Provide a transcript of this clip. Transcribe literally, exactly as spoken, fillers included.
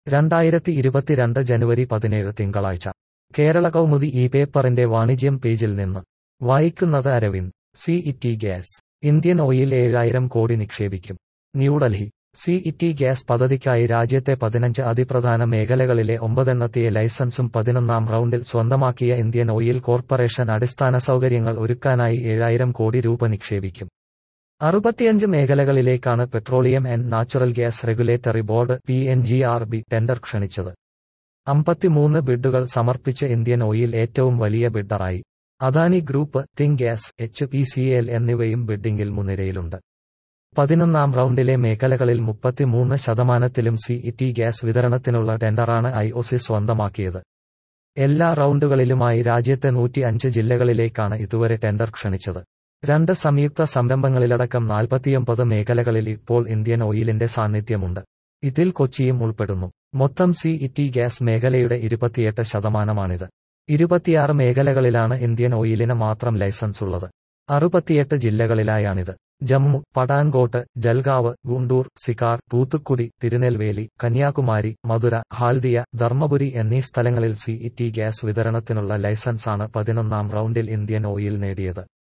രണ്ടായിരത്തി ഇരുപത്തിരണ്ട് ജനുവരി പതിനേഴ് തിങ്കളാഴ്ച കേരള കൗമുദി ഈ പേപ്പറിന്റെ വാണിജ്യം പേജിൽ നിന്ന് വായിക്കുന്നത് Aravind. C E T gas Indian oil ഏഴായിരം കോടി നിക്ഷേപിക്കും. New Delhi. C E T gas പദ്ധതിക്കായി രാജ്യത്തെ പതിനഞ്ച് അതിപ്രധാന മേഖലകളിലെ ഒമ്പതെണ്ണത്തിയെ ലൈസൻസും പതിനൊന്നാം റൗണ്ടിൽ സ്വന്തമാക്കിയ ഇന്ത്യൻ ഓയിൽ കോർപ്പറേഷൻ അടിസ്ഥാന സൗകര്യങ്ങൾ ഒരുക്കാനായി ഏഴായിരം കോടി രൂപ നിക്ഷേപിക്കും. അറുപത്തിയഞ്ച് മേഖലകളിലേക്കാണ് petroleum and natural gas regulatory board P N G R B tender ക്ഷണിച്ചത്. അമ്പത്തിമൂന്ന് ബിഡുകൾ സമർപ്പിച്ച് ഇന്ത്യൻ ഓയിൽ ഏറ്റവും വലിയ ബിഡറായി. Adani group, think gas, H P C L എന്നിവയും ബിഡ്ഡിംഗിൽ മുൻനിരയിലുണ്ട്. പതിനൊന്നാം റൗണ്ടിലെ മേഖലകളിൽ മുപ്പത്തിമൂന്ന് ശതമാനത്തിലും സി ഇ ടി ഗ്യാസ് വിതരണത്തിനുള്ള ടെൻഡറാണ് ഐ ഒ സി സ്വന്തമാക്കിയത്. എല്ലാ റൗണ്ടുകളിലുമായി രാജ്യത്തെ നൂറ്റി അഞ്ച് ജില്ലകളിലേക്കാണ് ഇതുവരെ ടെൻഡർ ക്ഷണിച്ചത്. രണ്ട് സംയുക്ത സംരംഭങ്ങളിലടക്കം നാൽപ്പത്തിയൊമ്പത് മേഖലകളിൽ ഇപ്പോൾ ഇന്ത്യൻ ഓയിലിന്റെ സാന്നിധ്യമുണ്ട്. ഇതിൽ കൊച്ചിയും ഉൾപ്പെടുന്നു. മൊത്തം സി ഇ ടി ഗ്യാസ് മേഖലയുടെ ഇരുപത്തിയെട്ട് ശതമാനമാണിത്. ഇരുപത്തിയാറ് മേഖലകളിലാണ് ഇന്ത്യൻ ഓയിലിന് മാത്രം ലൈസൻസ് ഉള്ളത്. അറുപത്തിയെട്ട് ജില്ലകളിലായാണിത്. ജമ്മു, പഠാൻകോട്ട്, ജൽഗാവ്, ഗുണ്ടൂർ, സികാർ, തൂത്തുക്കുടി, തിരുനെൽവേലി, കന്യാകുമാരി, മധുര, ഹാൽദിയ, ധർമ്മപുരി എന്നീ സ്ഥലങ്ങളിൽ സി ഇ ടി ഗ്യാസ് വിതരണത്തിനുള്ള ലൈസൻസാണ് പതിനൊന്നാം റൗണ്ടിൽ ഇന്ത്യൻ ഓയിൽ നേടിയത്.